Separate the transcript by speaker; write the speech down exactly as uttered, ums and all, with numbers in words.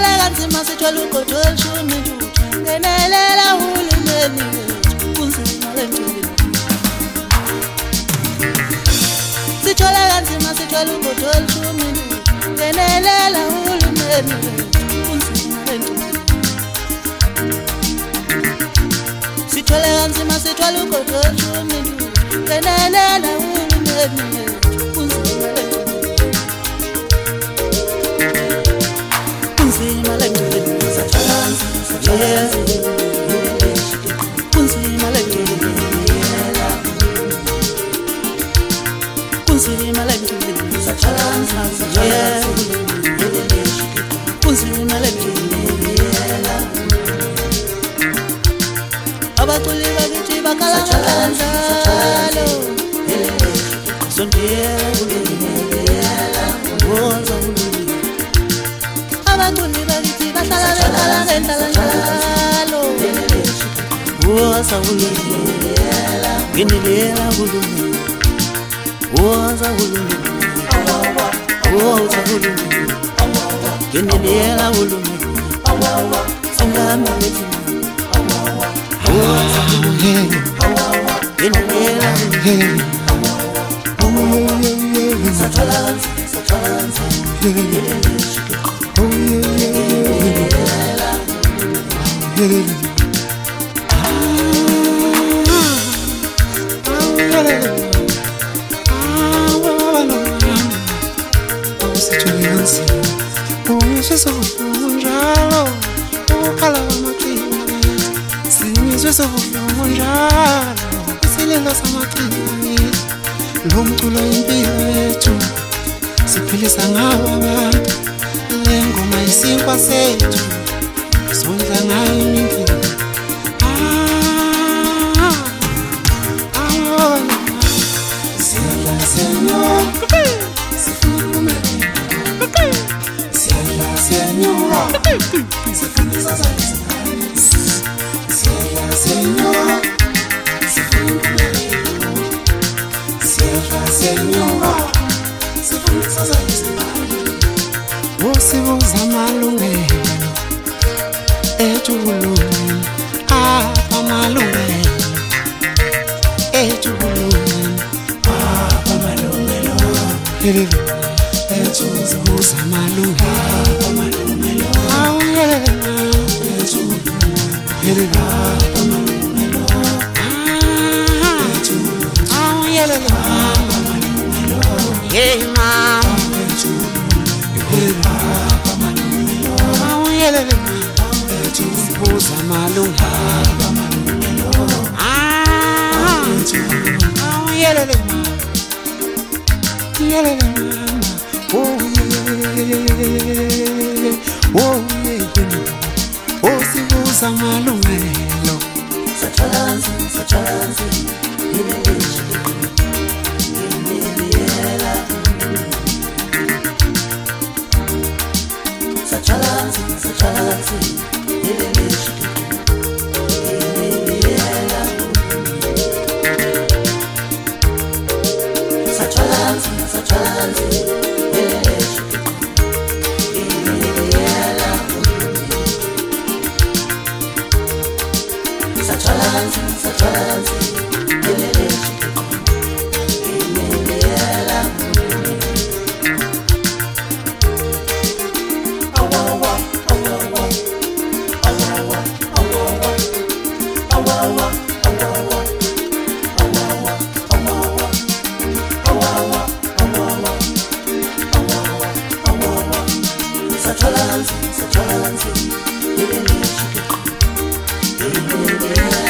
Speaker 1: Sithola kanzima sithola ugodo olishumi ntuthu ngenelela uhulumeni wethu kunzima lentuli. Sithola kanzima sithola ugodo olishumi ntuthu ngenelela uhulumeni wethu kunzima lentuli. Sithola kanzima sithola ugodo olishumi ntuthu ngenelela uhulumeni wethu kunzima lentuli. Kunzima lentuli sachalanzi sachalanzi kunzima lentuli kunzima lentuli sachalanzi sachalanzi kunzima lentuli abaculi bakithi bakhala kanjalo sondela kulungela wonza ulungile abaculi bakithi bahlala bekhala ngendlela njalo wonza ulungela ngenelela kulungile wonza ulungile wonza ulungile ngenelela kulungile singama bethi wonza ulungile ngenelela kulungile sachalanzi sachalanzi oh yeah
Speaker 2: Lomculo impilo yethu siphilisa ngawo abantu lengoma isinkwa sethu sondla ngayo impilo ah ah siyala senyor sifuna siyala senyor sifuna siyala senyor sifuna Senhor, se for Wosibuza amalungelo ejuluni apha amalungelo ejuluni apha amalungelo ejuzuza amalungelo apha amalungelo awuyele ejuluni apha amalungelo ejuluni awuyele hey mama awuyelele ejuzuza amalungelo ah awuyelele yelele oh yeah oh yeah osibuza amalungelo
Speaker 1: sachalanzi sachalanzi Sachalanzi, sachalanzi, ileleshi ileleela Sachalanzi, sachalanzi, ileleshi ileleela Sachalanzi, sachalanzi, ileleshi ileleela Sachalanzi, sachalanzi, ileleshi ileleela